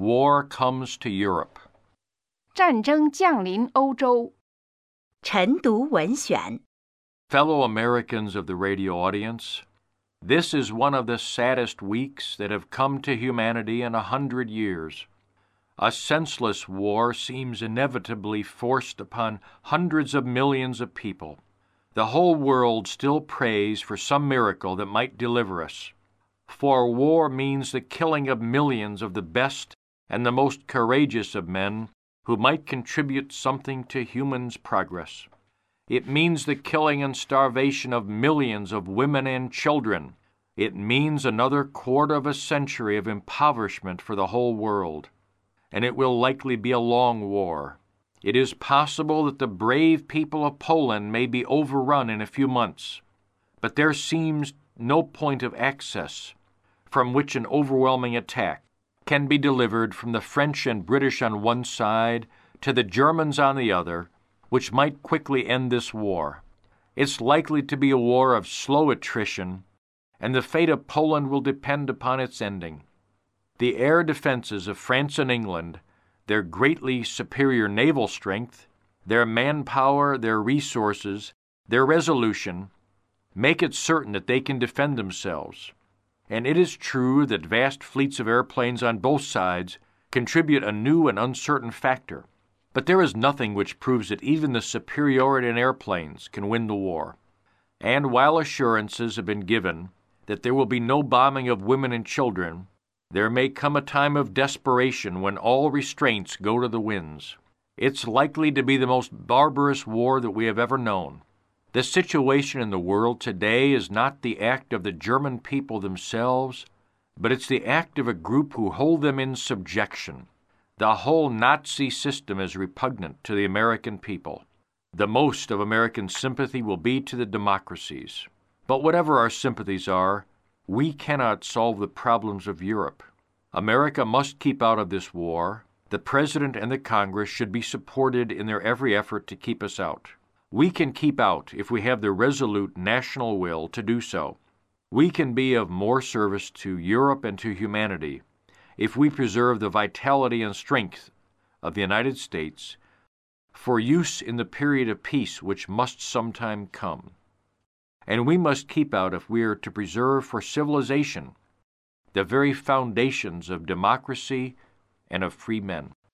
war comes to Europe. 战争降临欧洲。 晨读文选。 Fellow Americans of the radio audience, this is one of the saddest weeks that have come to humanity in 100 years. A senseless war seems inevitably forced upon hundreds of millions of people. The whole world still prays for some miracle that might deliver us. For war means the killing of millions of the best and the most courageous of men who might contribute something to human's progress. It means the killing and starvation of millions of women and children. It means another quarter of a century of impoverishment for the whole world. And it will likely be a long war. It is possible that the brave people of Poland may be overrun in a few months, but there seems no point of access from which an overwhelming attack can be delivered from the French and British on one side to the Germans on the other, which might quickly end this war. It's likely to be a war of slow attrition, and the fate of Poland will depend upon its ending. The air defenses of France and England, their greatly superior naval strength, their manpower, their resources, their resolution, make it certain that they can defend themselves. And it is true that vast fleets of airplanes on both sides contribute a new and uncertain factor. But there is nothing which proves that even the superiority in airplanes can win the war. And while assurances have been given that there will be no bombing of women and children, there may come a time of desperation when all restraints go to the winds. It's likely to be the most barbarous war that we have ever known. The situation in the world today is not the act of the German people themselves, but it's the act of a group who hold them in subjection. The whole Nazi system is repugnant to the American people. The most of American sympathy will be to the democracies. But whatever our sympathies are, we cannot solve the problems of Europe. America must keep out of this war. The President and the Congress should be supported in their every effort to keep us out. We can keep out if we have the resolute national will to do so. We can be of more service to Europe and to humanity if we preserve the vitality and strength of the United States for use in the period of peace which must sometime come. And we must keep out if we are to preserve for civilization the very foundations of democracy and of free men.